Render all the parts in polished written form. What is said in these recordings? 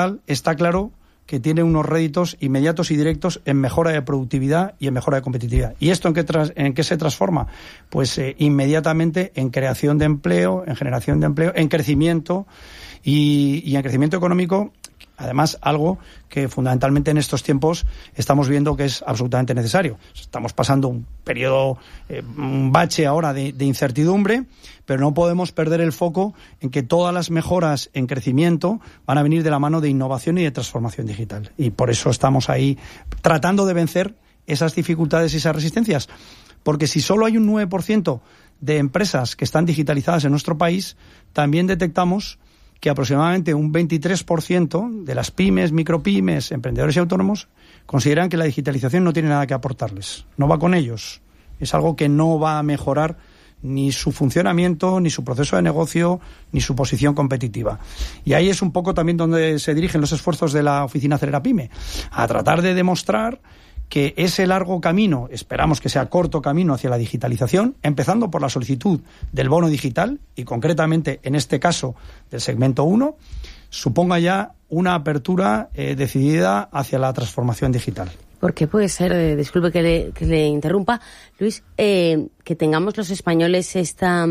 digital está claro que tiene unos réditos inmediatos y directos en mejora de productividad y en mejora de competitividad. ¿Y esto en qué se transforma? Pues inmediatamente en creación de empleo, en generación de empleo, en crecimiento y en crecimiento económico. Además, algo que fundamentalmente en estos tiempos estamos viendo que es absolutamente necesario. Estamos pasando un periodo, un bache ahora de incertidumbre, pero no podemos perder el foco en que todas las mejoras en crecimiento van a venir de la mano de innovación y de transformación digital. Y por eso estamos ahí tratando de vencer esas dificultades y esas resistencias. Porque si solo hay un 9% de empresas que están digitalizadas en nuestro país, también detectamos que aproximadamente un 23% de las pymes, micropymes, emprendedores y autónomos consideran que la digitalización no tiene nada que aportarles, no va con ellos. Es algo que no va a mejorar ni su funcionamiento, ni su proceso de negocio, ni su posición competitiva. Y ahí es un poco también donde se dirigen los esfuerzos de la Oficina Acelera Pyme, a tratar de demostrar que ese largo camino, esperamos que sea corto camino hacia la digitalización, empezando por la solicitud del bono digital y concretamente en este caso del segmento 1, suponga ya una apertura decidida hacia la transformación digital. Porque puede ser, disculpe que le interrumpa, Luis, que tengamos los españoles esta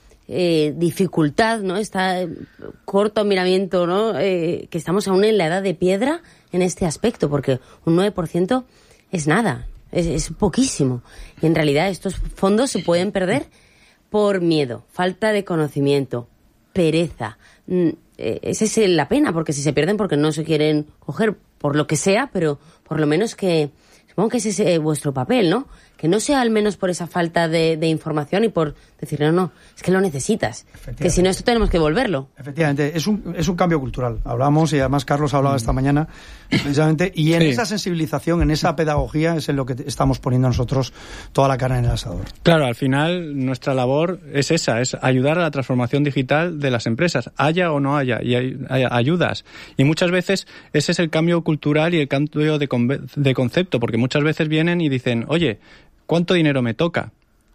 dificultad, ¿no? Esta corto miramiento, ¿no? Que estamos aún en la edad de piedra en este aspecto, porque un 9% es nada, es poquísimo. Y en realidad estos fondos se pueden perder por miedo, falta de conocimiento, pereza. Esa es la pena, porque si se pierden porque no se quieren coger por lo que sea, pero por lo menos que, supongo que ese es vuestro papel, ¿no? Que no sea al menos por esa falta de información y por decir, no, es que lo necesitas. Que si no, esto tenemos que volverlo. Efectivamente, es un cambio cultural. Hablamos, y además Carlos hablaba esta mañana, precisamente, y en esa sensibilización, en esa pedagogía, es en lo que estamos poniendo nosotros toda la carne en el asador. Claro, al final nuestra labor es esa, es ayudar a la transformación digital de las empresas, haya o no haya, y hay ayudas. Y muchas veces ese es el cambio cultural y el cambio de concepto, porque muchas veces vienen y dicen, oye, ¿cuánto dinero me toca?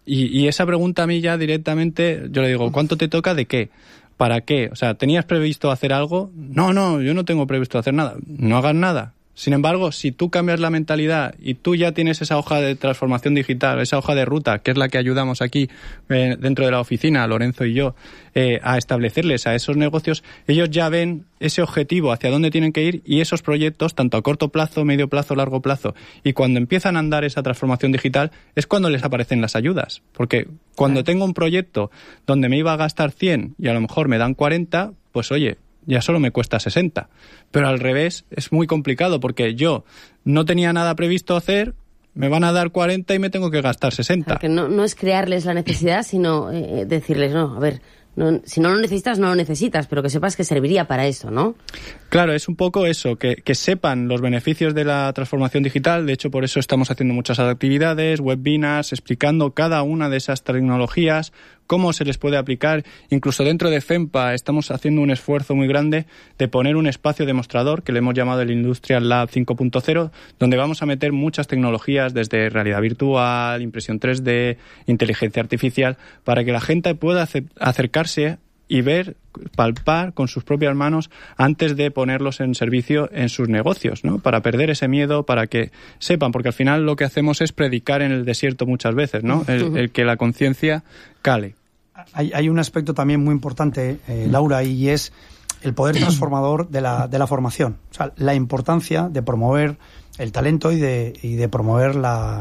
Y esa pregunta a mí ya directamente, yo le digo, ¿cuánto te toca de qué? ¿Para qué? O sea, ¿tenías previsto hacer algo? No, yo no tengo previsto hacer nada. No hagas nada. Sin embargo, si tú cambias la mentalidad y tú ya tienes esa hoja de transformación digital, esa hoja de ruta, que es la que ayudamos aquí dentro de la oficina, Lorenzo y yo, a establecerles a esos negocios, ellos ya ven ese objetivo hacia dónde tienen que ir y esos proyectos, tanto a corto plazo, medio plazo, largo plazo. Y cuando empiezan a andar esa transformación digital es cuando les aparecen las ayudas. Porque cuando tengo un proyecto donde me iba a gastar 100 y a lo mejor me dan 40, pues oye, ya solo me cuesta 60. Pero al revés es muy complicado porque yo no tenía nada previsto hacer, me van a dar 40 y me tengo que gastar 60. Porque no es crearles la necesidad, sino decirles, no, a ver, si no lo necesitas, no lo necesitas, pero que sepas que serviría para eso, ¿no? Claro, es un poco eso, que sepan los beneficios de la transformación digital. De hecho, por eso estamos haciendo muchas actividades, webinars, explicando cada una de esas tecnologías, cómo se les puede aplicar. Incluso dentro de FEMPA estamos haciendo un esfuerzo muy grande de poner un espacio demostrador que le hemos llamado el Industrial Lab 5.0, donde vamos a meter muchas tecnologías desde realidad virtual, impresión 3D, inteligencia artificial, para que la gente pueda acercarse y ver, palpar con sus propias manos antes de ponerlos en servicio en sus negocios, ¿no? Para perder ese miedo, para que sepan, porque al final lo que hacemos es predicar en el desierto muchas veces, ¿no? El que la conciencia cale. Hay un aspecto también muy importante, Laura, y es el poder transformador de la formación. O sea, la importancia de promover el talento y de promover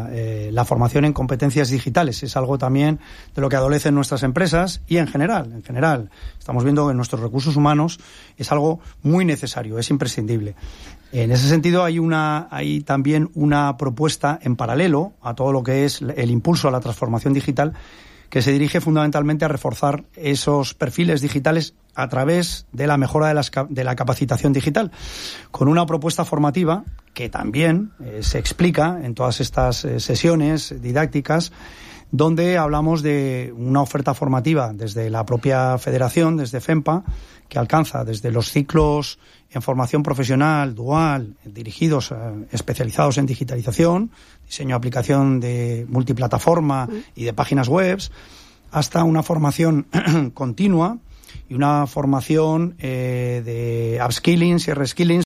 la formación en competencias digitales. Es algo también de lo que adolecen nuestras empresas y en general. Estamos viendo que nuestros recursos humanos es algo muy necesario, es imprescindible. En ese sentido hay también una propuesta en paralelo a todo lo que es el impulso a la transformación digital, que se dirige fundamentalmente a reforzar esos perfiles digitales a través de la mejora de la capacitación digital, con una propuesta formativa que también se explica en todas estas sesiones didácticas, donde hablamos de una oferta formativa desde la propia federación, desde FEMPA, que alcanza desde los ciclos en formación profesional, dual, dirigidos, especializados en digitalización, diseño, aplicación de multiplataforma y de páginas web, hasta una formación continua y una formación de upskilling y reskilling